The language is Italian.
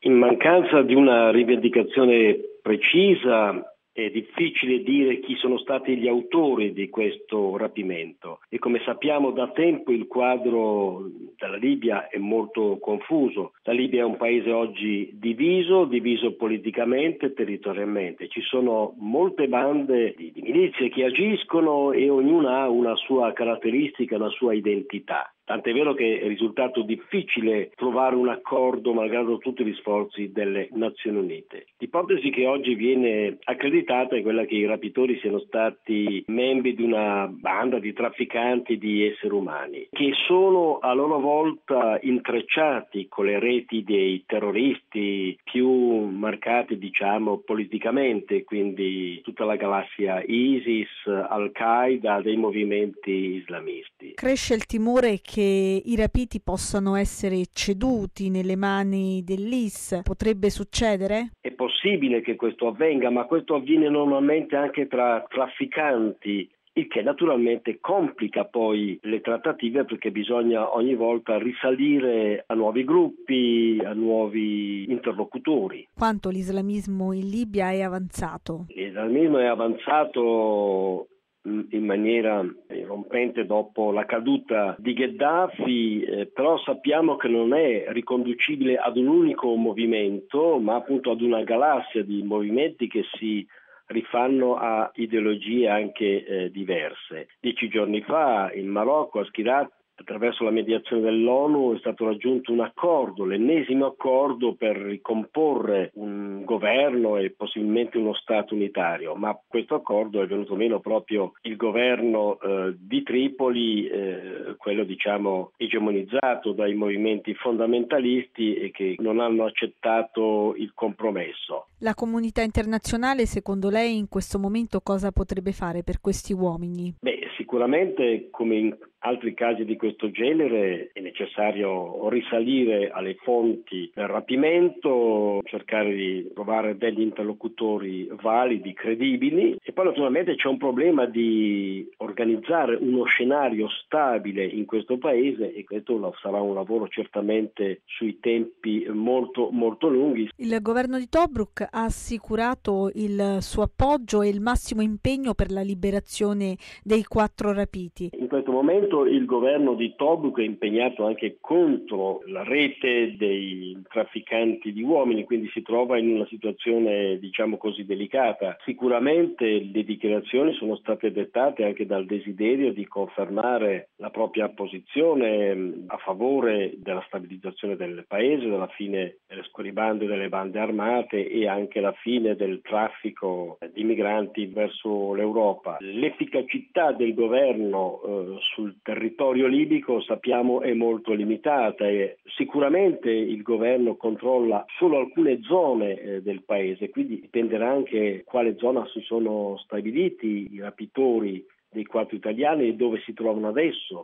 In mancanza di una rivendicazione precisa è difficile dire chi sono stati gli autori di questo rapimento e come sappiamo da tempo il quadro della Libia è molto confuso. La Libia è un paese oggi diviso politicamente e territorialmente. Ci sono molte bande di milizie che agiscono e ognuna ha una sua caratteristica, una sua identità. Tant'è vero che è risultato difficile trovare un accordo malgrado tutti gli sforzi delle Nazioni Unite. L'ipotesi che oggi viene accreditata è quella che i rapitori siano stati membri di una banda di trafficanti di esseri umani, che sono a loro volta intrecciati con le reti dei terroristi più marcati, politicamente, quindi tutta la galassia ISIS, Al-Qaeda, dei movimenti islamisti. Cresce il timore che i rapiti possano essere ceduti nelle mani dell'IS. Potrebbe succedere? È possibile che questo avvenga, ma questo avviene normalmente anche tra trafficanti, il che naturalmente complica poi le trattative perché bisogna ogni volta risalire a nuovi gruppi, a nuovi interlocutori. Quanto l'islamismo in Libia è avanzato? L'islamismo è avanzato in maniera irrompente dopo la caduta di Gheddafi, però sappiamo che non è riconducibile ad un unico movimento, ma appunto ad una galassia di movimenti che si rifanno a ideologie anche diverse. 10 giorni fa in Marocco, a Skhirat, attraverso la mediazione dell'ONU è stato raggiunto un accordo, l'ennesimo accordo per ricomporre un governo e possibilmente uno Stato unitario, ma questo accordo è venuto meno proprio il governo di Tripoli, quello egemonizzato dai movimenti fondamentalisti e che non hanno accettato il compromesso. La comunità internazionale, secondo lei, in questo momento cosa potrebbe fare per questi uomini? Sicuramente, come in altri casi di questo genere, è necessario risalire alle fonti del rapimento, cercare di trovare degli interlocutori validi, credibili, e poi naturalmente c'è un problema di organizzare uno scenario stabile in questo paese e questo sarà un lavoro certamente sui tempi molto molto lunghi. Il governo di Tobruk ha assicurato il suo appoggio e il massimo impegno per la liberazione dei 4 rapiti. In questo momento il governo di Tobruk è impegnato anche contro la rete dei trafficanti di uomini, quindi si trova in una situazione delicata. Sicuramente le dichiarazioni sono state dettate anche dal desiderio di confermare la propria posizione a favore della stabilizzazione del paese, della fine delle scorribande delle bande armate e anche la fine del traffico di migranti verso l'Europa. L'efficacità del governo sul territorio libico sappiamo è molto limitata e sicuramente il governo controlla solo alcune zone del paese, quindi dipenderà anche quale zona si sono stabiliti i rapitori dei 4 italiani e dove si trovano adesso.